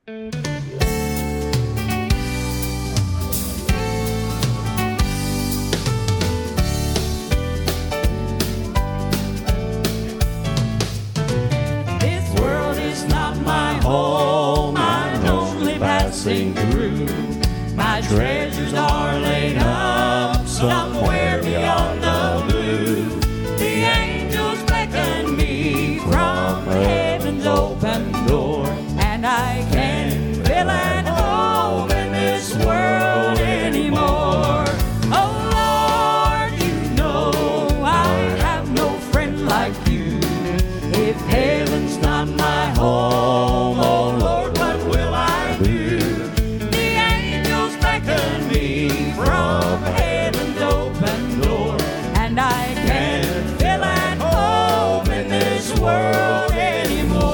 This world is not my home, I'm only passing through. My treasures are laid up somewhere beyond the blue. The angels beckon me from heaven's open door, and I can't feel at home in this world anymore. Oh Lord, you know I have no friend like you. If heaven's not my home, oh Lord, what will I do? The angels beckon me from heaven's open door, and I can't feel at home in this world anymore.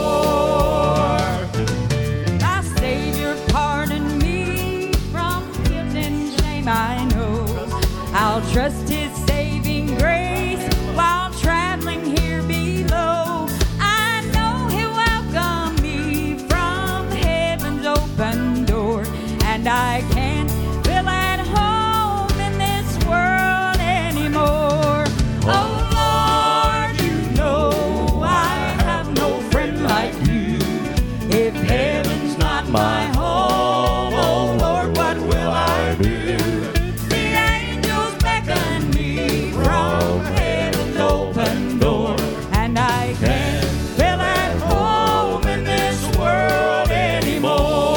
My Savior pardoned me from guilt and shame, I know. I'll trust His saving grace while traveling here below. I know He'll welcome me from heaven's open door, and I can't feel at home in this world anymore. Oh Lord, you know I have no friend like you. If heaven's not my home, oh Lord, what will I do? The angels beckon me from heaven's open door, and I can't feel at home in this world anymore.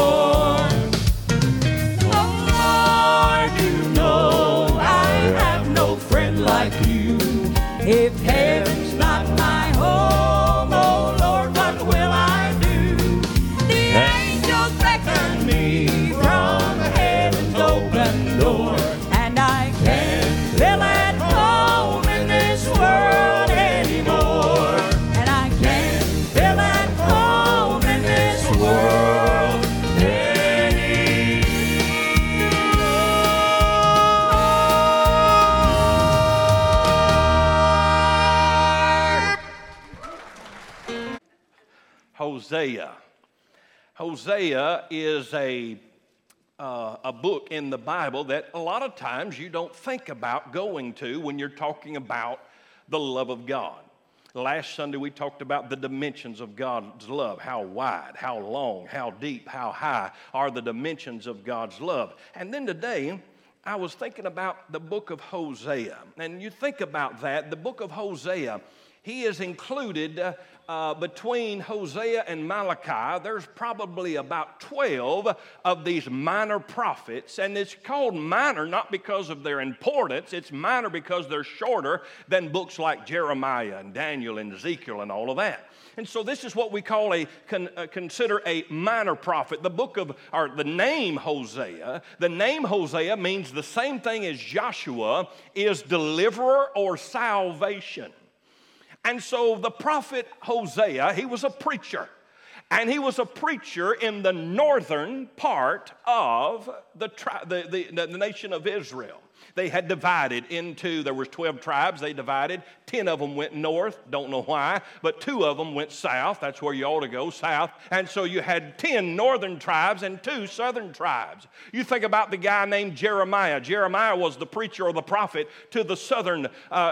Oh Lord, you know I have no friend like you. If heaven's not my home, oh Lord, what will I do? The angels beckon me from heaven's open door, and I can't feel at home in this world anymore. And I can't feel at home in this world anymore. Hosea. Hosea is a book in the Bible that a lot of times you don't think about going to when you're talking about the love of God. Last Sunday we talked about the dimensions of God's love. How wide, how long, how deep, how high are the dimensions of God's love. And then today I was thinking about the book of Hosea. And you think about that, the book of Hosea, he is included between Hosea and Malachi. There's probably about 12 of these minor prophets, and it's called minor not because of their importance. It's minor because they're shorter than books like Jeremiah and Daniel and Ezekiel and all of that. And so this is what we call consider a minor prophet. The name Hosea. The name Hosea means the same thing as Joshua, is deliverer or salvation. And so the prophet Hosea, he was a preacher. And he was a preacher in the northern part of the nation of Israel. They had divided into, there were 12 tribes, they divided. 10 of them went north, don't know why, but 2 of them went south. That's where you ought to go, south. And so you had 10 northern tribes and 2 southern tribes. You think about the guy named Jeremiah. Jeremiah was the preacher or the prophet to the southern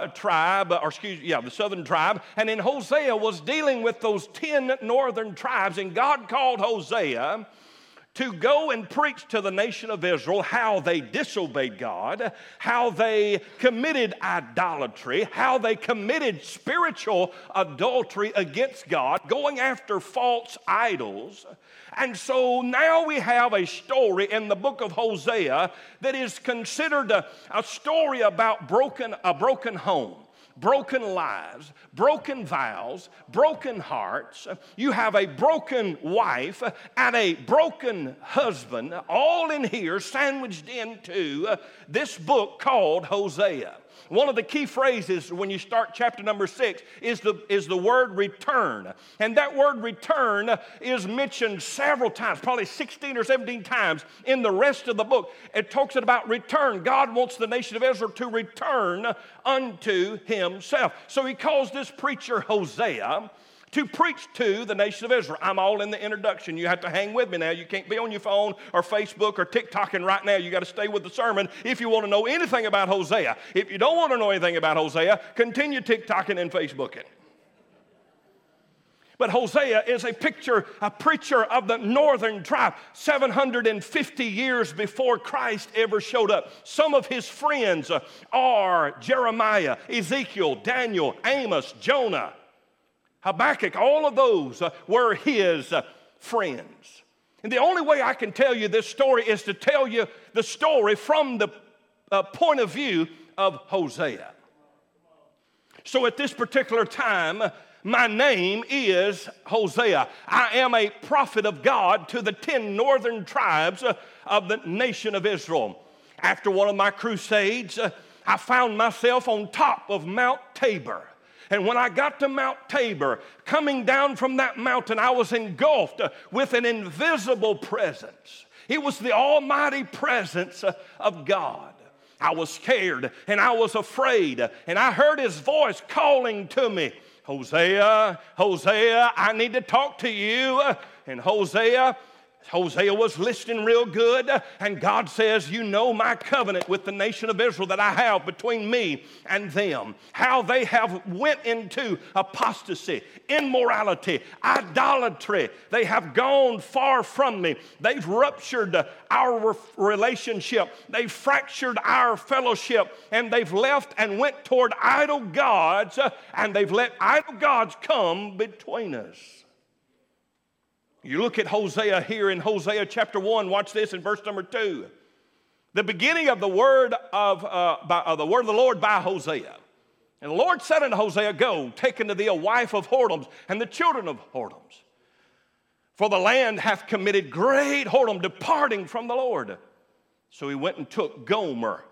the southern tribe. And then Hosea was dealing with those 10 northern tribes, and God called Hosea to go and preach to the nation of Israel how they disobeyed God, how they committed idolatry, how they committed spiritual adultery against God, going after false idols. And so now we have a story in the book of Hosea that is considered a story about a broken home. Broken lives, broken vows, broken hearts. You have a broken wife and a broken husband, all in here sandwiched into this book called Hosea. One of the key phrases when you start chapter number 6 is the word return. And that word return is mentioned several times, probably 16 or 17 times in the rest of the book. It talks about return. God wants the nation of Israel to return unto himself. So he calls this preacher Hosea to preach to the nation of Israel. I'm all in the introduction. You have to hang with me now. You can't be on your phone or Facebook or TikToking right now. You got to stay with the sermon if you want to know anything about Hosea. If you don't want to know anything about Hosea, continue TikToking and Facebooking. But Hosea is a preacher of the northern tribe, 750 years before Christ ever showed up. Some of his friends are Jeremiah, Ezekiel, Daniel, Amos, Jonah, Habakkuk. All of those were his friends. And the only way I can tell you this story is to tell you the story from the point of view of Hosea. So at this particular time, my name is Hosea. I am a prophet of God to the 10 northern tribes of the nation of Israel. After one of my crusades, I found myself on top of Mount Tabor. And when I got to Mount Tabor, coming down from that mountain, I was engulfed with an invisible presence. It was the almighty presence of God. I was scared and I was afraid, and I heard his voice calling to me, Hosea, Hosea, I need to talk to you. And Hosea was listening real good, and God says, you know my covenant with the nation of Israel that I have between me and them. How they have went into apostasy, immorality, idolatry. They have gone far from me. They've ruptured our relationship. They've fractured our fellowship, and they've left and went toward idol gods, and they've let idol gods come between us. You look at Hosea here in Hosea chapter 1. Watch this in verse number 2. The beginning of the word of the Lord by Hosea. And the Lord said unto Hosea, go, take unto thee a wife of whoredoms and the children of whoredoms. For the land hath committed great whoredom, departing from the Lord. So he went and took Gomer,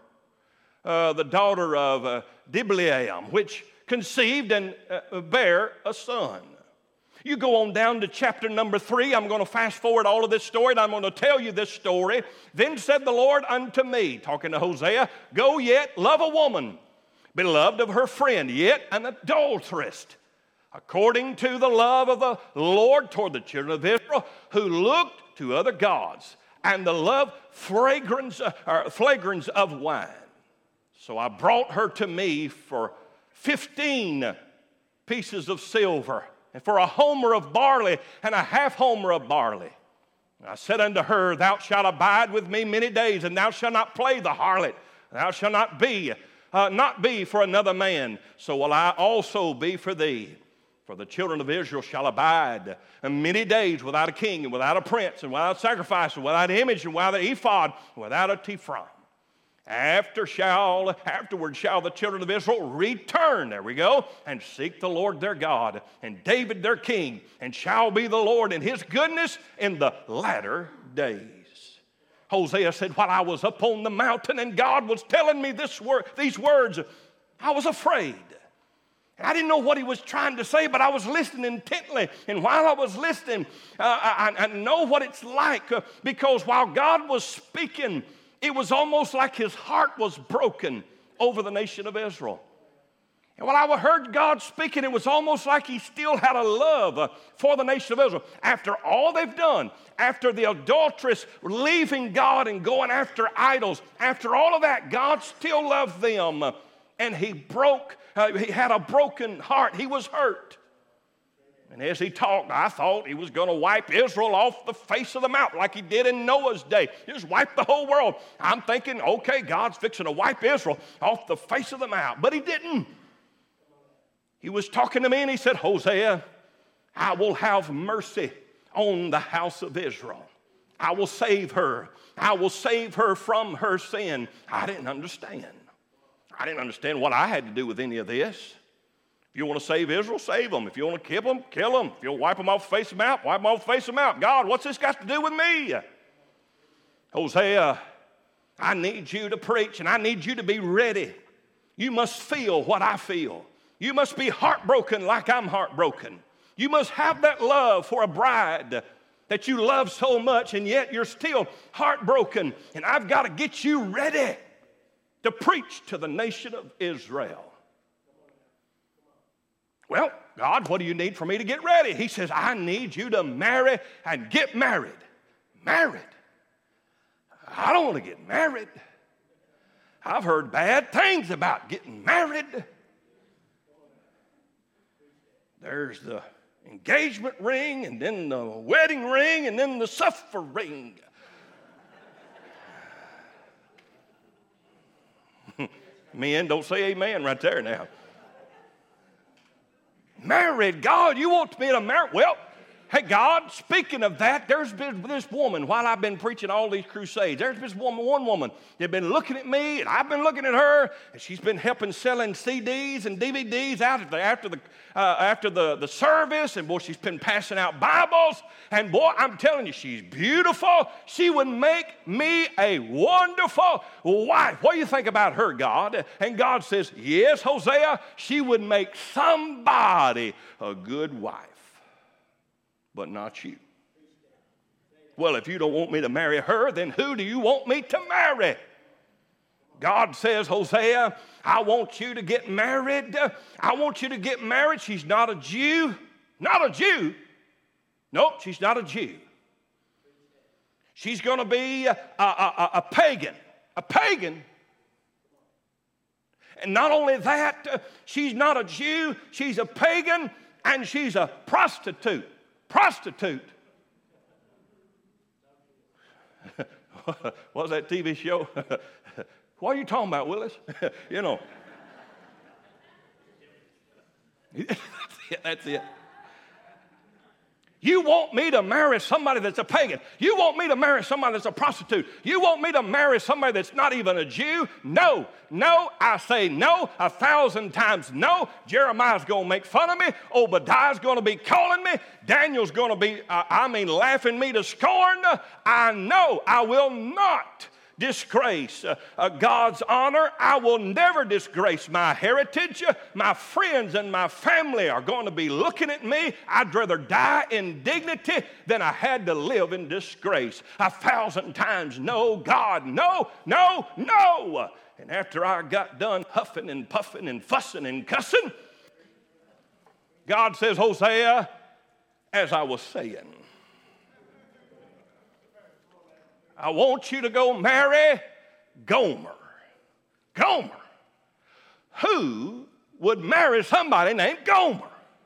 the daughter of Diblaim, which conceived and bare a son. You go on down to chapter number 3. I'm going to fast forward all of this story, and I'm going to tell you this story. Then said the Lord unto me, talking to Hosea, go yet, love a woman, beloved of her friend, yet an adulteress, according to the love of the Lord toward the children of Israel, who looked to other gods, and the love fragrance of wine. So I brought her to me for 15 pieces of silver, and for a homer of barley, and a half homer of barley. And I said unto her, thou shalt abide with me many days, and thou shalt not play the harlot. Thou shalt not be for another man, so will I also be for thee. For the children of Israel shall abide many days without a king, and without a prince, and without sacrifice, and without image, and without an ephod, and without a tefillin. Afterward shall the children of Israel return, there we go, and seek the Lord their God, and David their king, and shall be the Lord in his goodness in the latter days. Hosea said, while I was up on the mountain and God was telling me these words, I was afraid. I didn't know what he was trying to say, but I was listening intently. And while I was listening, I know what it's like, because while God was speaking, it was almost like his heart was broken over the nation of Israel. And when I heard God speaking, it was almost like he still had a love for the nation of Israel. After all they've done, after the adulteress leaving God and going after idols, after all of that, God still loved them. And he had a broken heart. He was hurt. And as he talked, I thought he was going to wipe Israel off the face of the mountain like he did in Noah's day. Just wipe the whole world. I'm thinking, okay, God's fixing to wipe Israel off the face of the mountain. But he didn't. He was talking to me and he said, Hosea, I will have mercy on the house of Israel. I will save her. I will save her from her sin. I didn't understand. I didn't understand what I had to do with any of this. If you want to save Israel, save them. If you want to kill them, kill them. If you want to wipe them off the face of the mountain, wipe them off the face of the mountain. God, what's this got to do with me? Hosea, I need you to preach, and I need you to be ready. You must feel what I feel. You must be heartbroken like I'm heartbroken. You must have that love for a bride that you love so much, and yet you're still heartbroken. And I've got to get you ready to preach to the nation of Israel. Well, God, what do you need for me to get ready? He says, I need you to marry and get married. Married? I don't want to get married. I've heard bad things about getting married. There's the engagement ring, and then the wedding ring, and then the suffering. Men, don't say amen right there now. Married, God, you want me to marry? Well, hey, God, speaking of that, there's been this woman, while I've been preaching all these crusades, there's been one woman that's been looking at me, and I've been looking at her, and she's been helping selling CDs and DVDs out after the service, and boy, she's been passing out Bibles, and boy, I'm telling you, she's beautiful. She would make me a wonderful wife. What do you think about her, God? And God says, yes, Hosea, she would make somebody a good wife. But not you. Well, if you don't want me to marry her, then who do you want me to marry? God says, Hosea, I want you to get married. I want you to get married. She's not a Jew. Not a Jew. Nope, she's not a Jew. She's going to be a pagan. A pagan. And not only that, she's not a Jew. She's a pagan, and she's a prostitute. Prostitute. What was that TV show? What are you talking about, Willis? You know. That's it. You want me to marry somebody that's a pagan. You want me to marry somebody that's a prostitute. You want me to marry somebody that's not even a Jew? No, no, I say no 1,000 times no. Jeremiah's going to make fun of me. Obadiah's going to be calling me. Daniel's going to be, laughing me to scorn. I know I will not disgrace God's honor. I will never disgrace my heritage. My friends and my family are going to be looking at me. I'd rather die in dignity than I had to live in disgrace. 1,000 times no, God, no, no, no. And after I got done huffing and puffing and fussing and cussing, God says, Hosea, as I was saying, I want you to go marry Gomer. Gomer. Who would marry somebody named Gomer?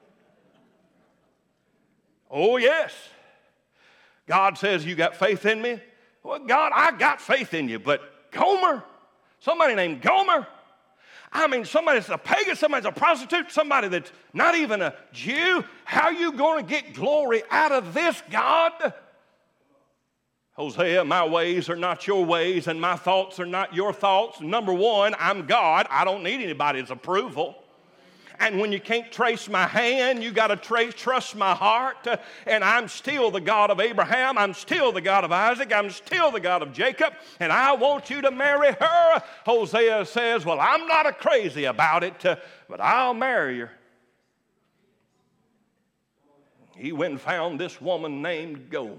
Oh, yes. God says, you got faith in me? Well, God, I got faith in you, but Gomer? Somebody named Gomer? I mean, somebody that's a pagan, somebody that's a prostitute, somebody that's not even a Jew. How are you going to get glory out of this, God? Hosea, my ways are not your ways, and my thoughts are not your thoughts. Number one, I'm God. I don't need anybody's approval. And when you can't trace my hand, you got to trust my heart. And I'm still the God of Abraham. I'm still the God of Isaac. I'm still the God of Jacob. And I want you to marry her. Hosea says, well, I'm not crazy about it, but I'll marry her. He went and found this woman named Gomer.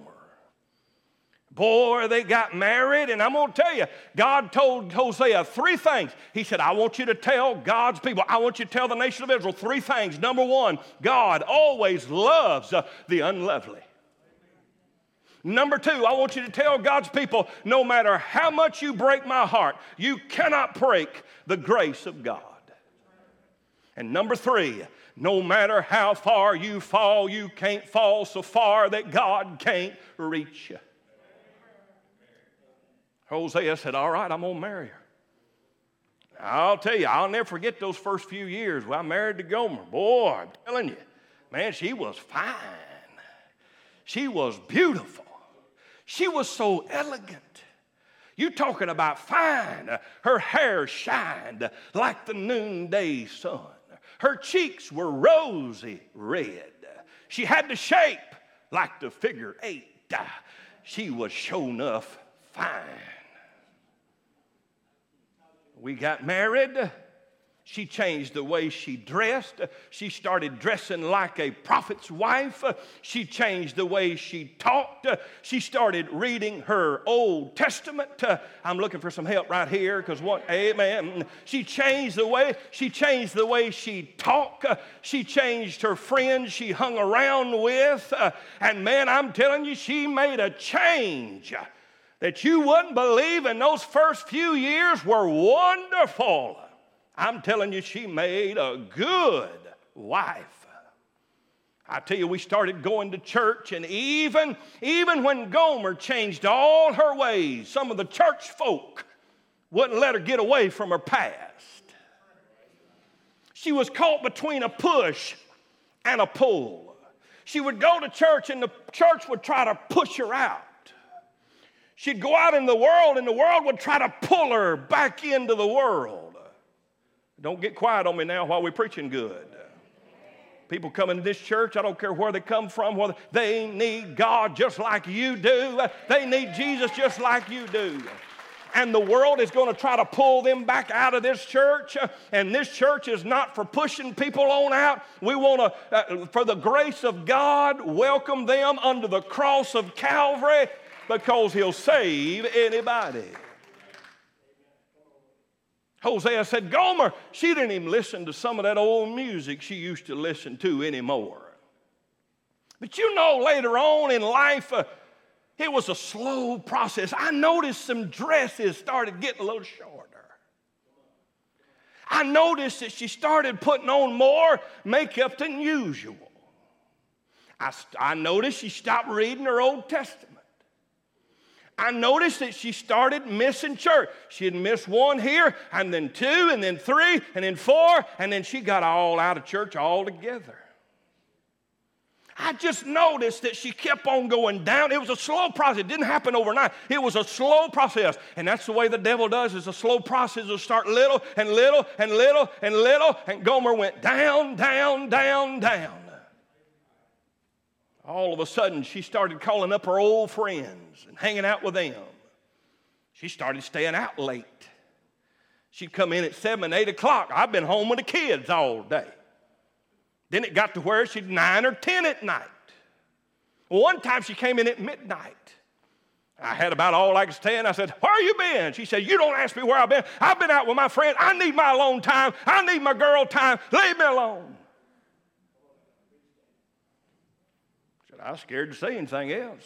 Boy, they got married, and I'm going to tell you, God told Hosea 3 things. He said, I want you to tell God's people, I want you to tell the nation of Israel 3 things. Number 1, God always loves the unlovely. Number 2, I want you to tell God's people, no matter how much you break my heart, you cannot break the grace of God. And number 3, no matter how far you fall, you can't fall so far that God can't reach you. Hosea said, all right, I'm going to marry her. I'll tell you, I'll never forget those first few years when I married to Gomer. Boy, I'm telling you, man, she was fine. She was beautiful. She was so elegant. You talking about fine. Her hair shined like the noonday sun. Her cheeks were rosy red. She had the shape like the figure 8. She was sure enough fine. We got married, She changed the way she dressed. She started dressing like a prophet's wife. She changed the way she talked. She started reading her Old Testament. I'm looking for some help right here because amen. She changed the way she talked. She changed her friends she hung around with. And man, I'm telling you, she made a change that you wouldn't believe, and those first few years were wonderful. I'm telling you, she made a good wife. I tell you, we started going to church, and even when Gomer changed all her ways, some of the church folk wouldn't let her get away from her past. She was caught between a push and a pull. She would go to church, and the church would try to push her out. She'd go out in the world, and the world would try to pull her back into the world. Don't get quiet on me now while we're preaching good. People come into this church, I don't care where they come from, whether they need God just like you do. They need Jesus just like you do. And the world is going to try to pull them back out of this church. And this church is not for pushing people on out. We want to, for the grace of God, welcome them under the cross of Calvary because He'll save anybody. Hosea said, Gomer, she didn't even listen to some of that old music she used to listen to anymore. But you know, later on in life, it was a slow process. I noticed some dresses started getting a little shorter. I noticed that she started putting on more makeup than usual. I noticed she stopped reading her Old Testament. I noticed that she started missing church. She'd miss one here, and then two, and then three, and then four, and then she got all out of church altogether. I just noticed that she kept on going down. It was a slow process. It didn't happen overnight. It was a slow process. And that's the way the devil does. It's a slow process. It'll start little and little and little and little, and Gomer went down, down, down, down. All of a sudden, she started calling up her old friends and hanging out with them. She started staying out late. She'd come in at 7, 8 o'clock. I've been home with the kids all day. Then it got to where she'd 9 or 10 at night. One time she came in at midnight. I had about all I could stand. I said, where you been? She said, you don't ask me where I've been. I've been out with my friend. I need my alone time. I need my girl time. Leave me alone. I was scared to say anything else.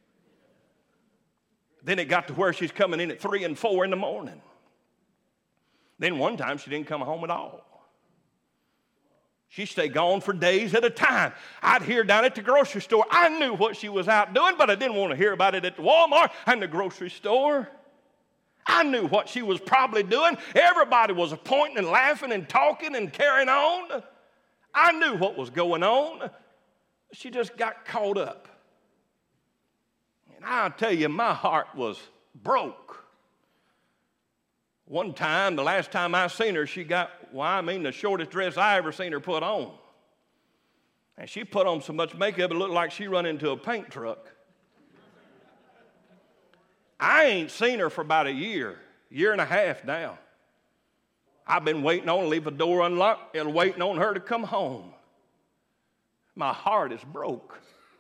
Then it got to where she's coming in at 3 and 4 in the morning. Then one time she didn't come home at all. She stayed gone for days at a time. I'd hear down at the grocery store. I knew what she was out doing, but I didn't want to hear about it at the Walmart and the grocery store. I knew what she was probably doing. Everybody was pointing and laughing and talking and carrying on. I knew what was going on. She just got caught up. And I'll tell you, my heart was broke. One time, the last time I seen her, she got, the shortest dress I ever seen her put on. And she put on so much makeup, it looked like she run into a paint truck. I ain't seen her for about a year and a half now. I've been waiting on her to leave the door unlocked and waiting on her to come home. My heart is broke.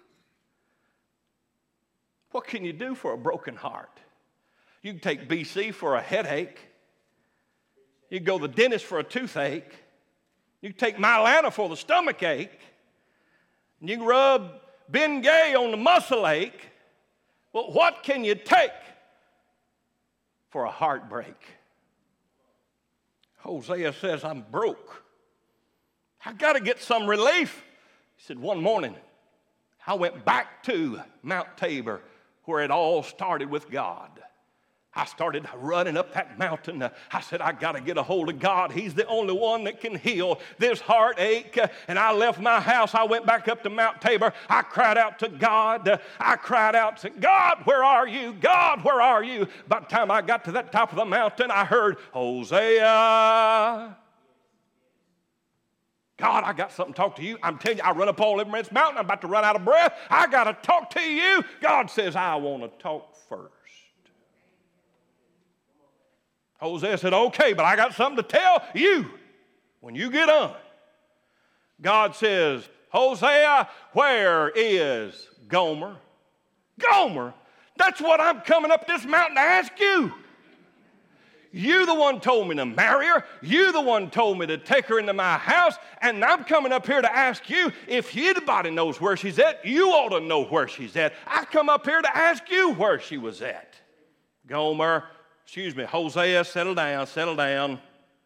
What can you do for a broken heart? You can take BC for a headache. You can go to the dentist for a toothache. You can take Mylanta for the stomach ache. And you can rub Bengay on the muscle ache. Well, what can you take for a heartbreak? Hosea says, I'm broke. I got to get some relief. He said, one morning, I went back to Mount Tabor where it all started with God. I started running up that mountain. I said, I got to get a hold of God. He's the only one that can heal this heartache. And I left my house. I went back up to Mount Tabor. I cried out to God. I cried out to God, where are you? God, where are you? By the time I got to that top of the mountain, I heard, Hosea. God, I got something to talk to you. I'm telling you, I run up all over this mountain. I'm about to run out of breath. I got to talk to you. God says, I want to talk first. Hosea said, okay, but I got something to tell you. when you get done, God says, Hosea, where is Gomer? Gomer, that's what I'm coming up this mountain to ask you. You the one told me to marry her. You the one told me to take her into my house. And I'm coming up here to ask you, if anybody knows where she's at, you ought to know where she's at. I come up here to ask you where she was at. Gomer, Hosea, settle down, settle down.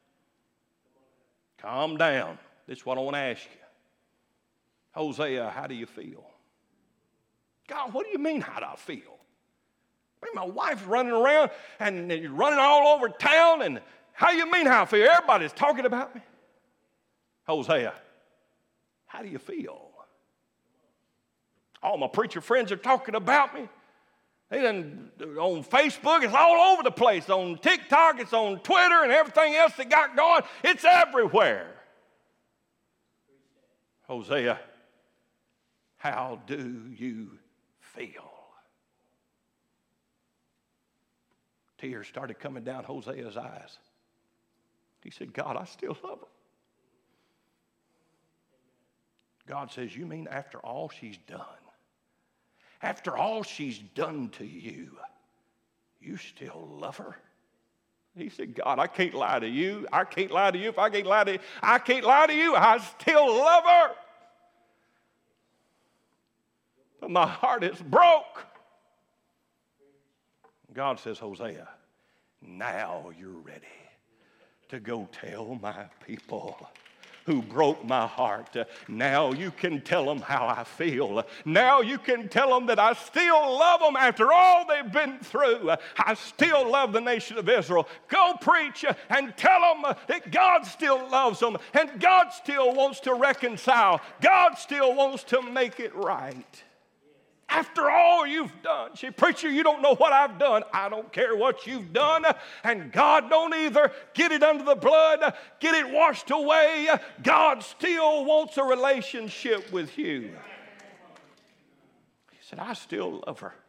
Calm down. This is what I want to ask you. Hosea, how do you feel? God, what do you mean, how do I feel? I mean, my wife's running around and running all over town, and how you mean how I feel? Everybody's talking about me. Hosea, how do you feel? All my preacher friends are talking about me. They done on Facebook, it's all over the place. On TikTok, it's on Twitter, and everything else they got going. It's everywhere. Hosea, how do you feel? Tears started coming down Hosea's eyes. He said, God, I still love her. God says, you mean after all she's done? After all she's done to you, you still love her? He said, God, I can't lie to you. I can't lie to you. If I can't lie to you, I can't lie to you. I still love her. But my heart is broke. God says, Hosea, now you're ready to go tell my people who broke my heart. Now you can tell them how I feel. Now you can tell them that I still love them after all they've been through. I still love the nation of Israel. Go preach and tell them that God still loves them and God still wants to reconcile. God still wants to make it right. After all you've done. See, preacher, you don't know what I've done. I don't care what you've done, and God don't either. Get it under the blood, get it washed away. God still wants a relationship with you. He said, I still love her.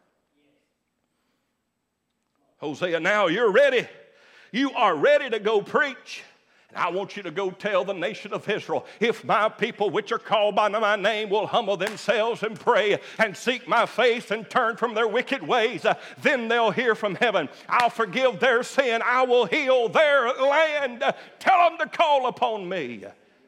Hosea, now you're ready. You are ready to go preach. And I want you to go tell the nation of Israel, if my people which are called by my name will humble themselves and pray and seek my face and turn from their wicked ways, then they'll hear from heaven. I'll forgive their sin. I will heal their land. Tell them to call upon me.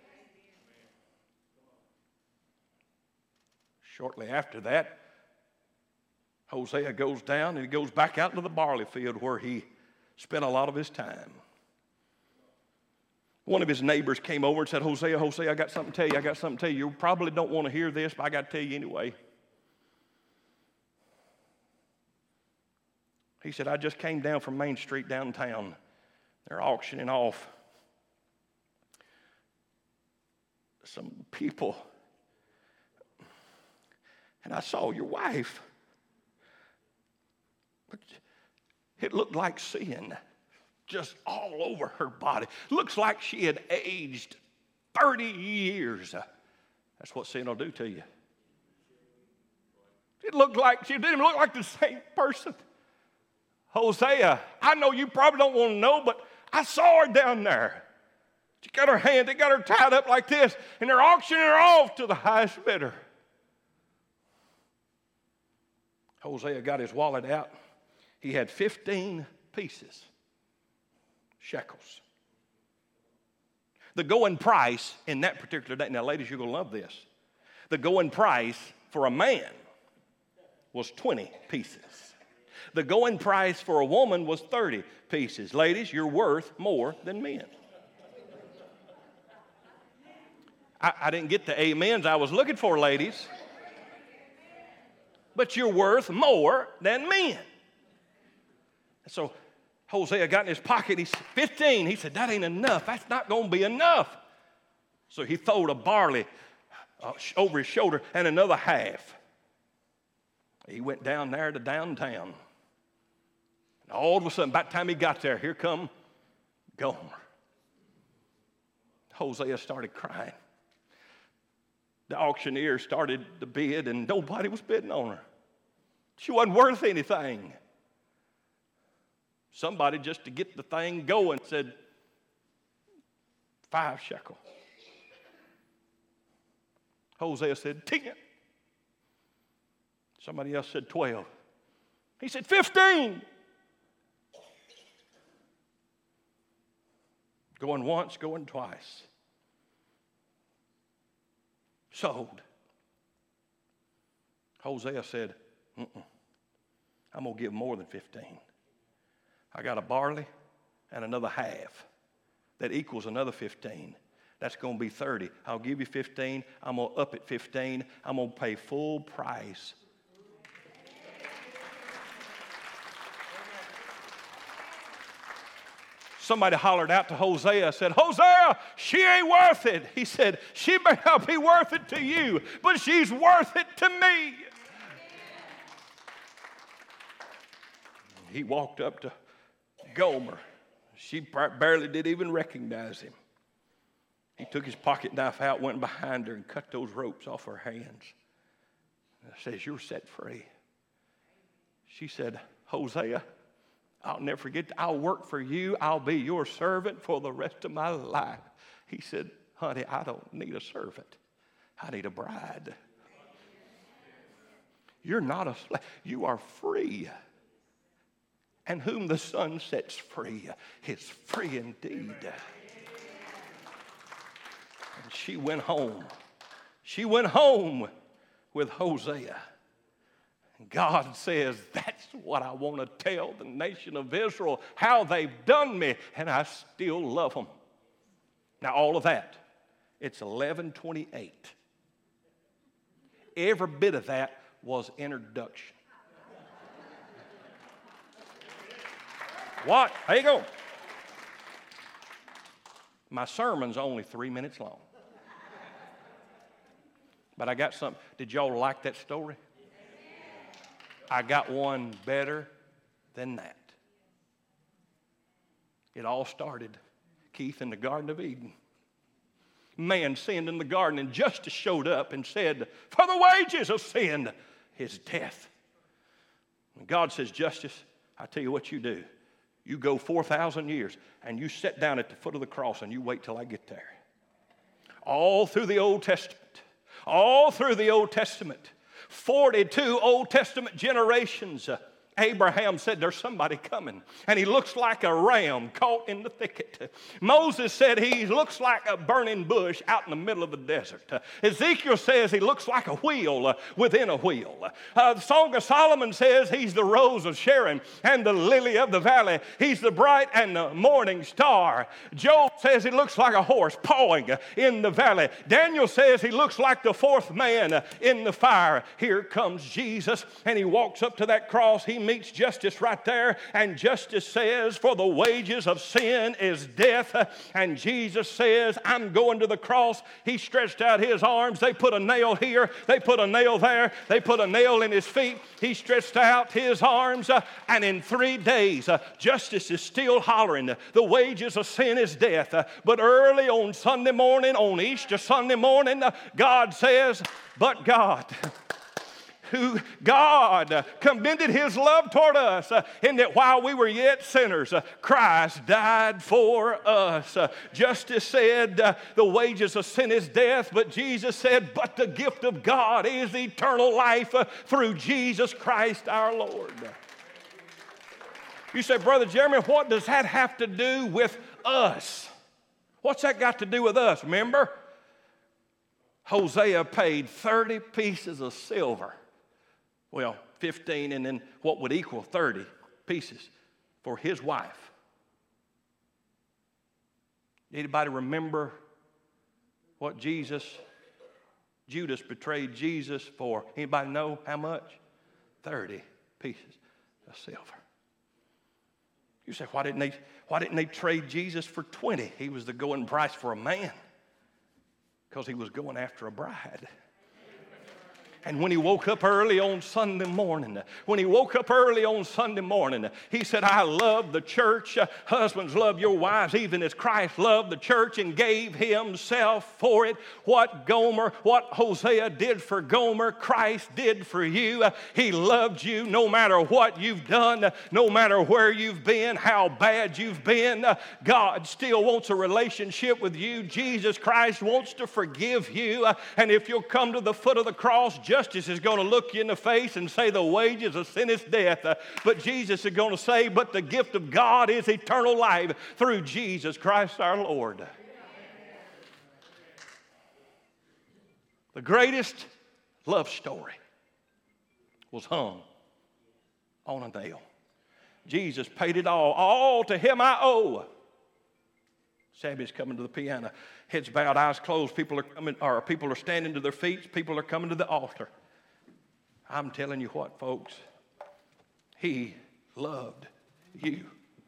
Shortly after that, Hosea goes down and he goes back out to the barley field where he spent a lot of his time. One of his neighbors came over and said, Hosea, I got something to tell you. I got something to tell you. You probably don't want to hear this, but I got to tell you anyway. He said, I just came down from Main Street downtown. They're auctioning off some people. And I saw your wife. But it looked like sin. Just all over her body. Looks like she had aged 30 years. That's what sin will do to you. She didn't look like the same person. Hosea, I know you probably don't want to know, but I saw her down there. She got her hand, they got her tied up like this, and they're auctioning her off to the highest bidder. Hosea got his wallet out. He had 15 pieces. Shekels. The going price in that particular day, now ladies, you're going to love this. The going price for a man was 20 pieces. The going price for a woman was 30 pieces. Ladies, you're worth more than men. I didn't get the amens I was looking for, ladies. But you're worth more than men. So Hosea got in his pocket, he's 15. He said, that ain't enough. That's not going to be enough. So he throwed a barley over his shoulder and another half. He went down there to downtown. And all of a sudden, by the time he got there, here come Gomer. Hosea started crying. The auctioneer started to bid, and nobody was bidding on her. She wasn't worth anything. Somebody, just to get the thing going, said 5 shekels. Hosea said 10. Somebody else said 12. He said 15. Going once, going twice. Sold. Hosea said, I'm going to give more than 15. I got a barley and another half. That equals another 15. That's going to be 30. I'll give you 15. I'm going to up it 15. I'm going to pay full price. Somebody hollered out to Hosea, said, Hosea, she ain't worth it. He said, she may not be worth it to you, but she's worth it to me. He walked up to Gomer. She barely did even recognize him. He took his pocket knife out, went behind her, and cut those ropes off her hands. And says, you're set free. She said, Hosea, I'll never forget, I'll work for you. I'll be your servant for the rest of my life. He said, honey, I don't need a servant. I need a bride. You're not a slave. You are free. And whom the Son sets free is free indeed. And she went home. She went home with Hosea. And God says, that's what I want to tell the nation of Israel, how they've done me, and I still love them. Now, all of that, it's 11:28. Every bit of that was introduction. What? There you go. My sermon's only 3 minutes long. But I got something. Did y'all like that story? I got one better than that. It all started, Keith, in the Garden of Eden. Man sinned in the garden, and justice showed up and said, for the wages of sin is death. And God says, justice, I tell you what you do. You go 4,000 years, and you sit down at the foot of the cross, and you wait till I get there. All through the Old Testament, 42 Old Testament generations, Abraham said, there's somebody coming, and he looks like a ram caught in the thicket. Moses said he looks like a burning bush out in the middle of the desert. Ezekiel says he looks like a wheel within a wheel. The Song of Solomon says he's the rose of Sharon and the lily of the valley. He's the bright and the morning star. Job says he looks like a horse pawing in the valley. Daniel says he looks like the fourth man in the fire. Here comes Jesus, and he walks up to that cross. He meets justice right there, and justice says, for the wages of sin is death. And Jesus says, I'm going to the cross. He stretched out his arms. They put a nail here, they put a nail there, they put a nail in his feet. He stretched out his arms, and in 3 days, justice is still hollering, the wages of sin is death. But early on Sunday morning, on Easter Sunday morning, God says, but God, who God commended his love toward us in that while we were yet sinners, Christ died for us. Justice said the wages of sin is death, but Jesus said, but the gift of God is eternal life through Jesus Christ our Lord. You say, Brother Jeremy, what does that have to do with us? What's that got to do with us? Remember, Hosea paid 30 pieces of silver. Well, 15 and then what would equal 30 pieces for his wife. Anybody remember what Judas betrayed Jesus for? Anybody know how much? 30 pieces of silver. You say, why didn't they trade Jesus for 20? He was the going price for a man because he was going after a bride. And when he woke up early on Sunday morning, he said, I love the church. Husbands, love your wives, even as Christ loved the church and gave himself for it. What Hosea did for Gomer, Christ did for you. He loved you no matter what you've done, no matter where you've been, how bad you've been. God still wants a relationship with you. Jesus Christ wants to forgive you. And if you'll come to the foot of the cross, justice is going to look you in the face and say the wages of sin is death. But Jesus is going to say, but the gift of God is eternal life through Jesus Christ our Lord. The greatest love story was hung on a nail. Jesus paid it all. All to him I owe. Sammy's coming to the piano. Heads bowed, eyes closed. People are standing to their feet. People are coming to the altar. I'm telling you what, folks. He loved you.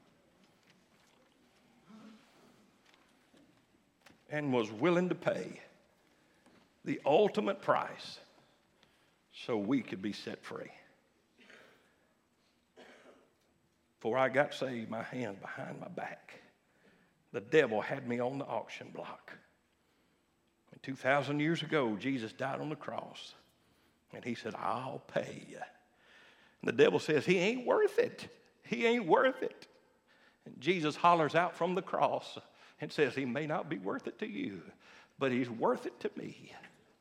And was willing to pay the ultimate price so we could be set free. Before I got saved, my hand behind my back, the devil had me on the auction block. And 2,000 years ago, Jesus died on the cross. And he said, I'll pay you. And the devil says, he ain't worth it. He ain't worth it. And Jesus hollers out from the cross and says, he may not be worth it to you, but he's worth it to me.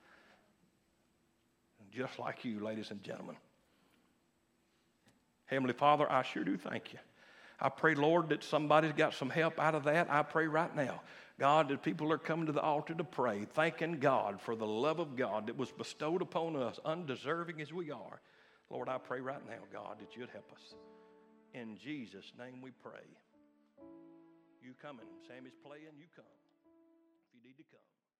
And just like you, ladies and gentlemen. Heavenly Father, I sure do thank you. I pray, Lord, that somebody's got some help out of that. I pray right now, God, that people are coming to the altar to pray, thanking God for the love of God that was bestowed upon us, undeserving as we are. Lord, I pray right now, God, that you'd help us. In Jesus' name we pray. You coming. Sammy's playing, you come. If you need to come.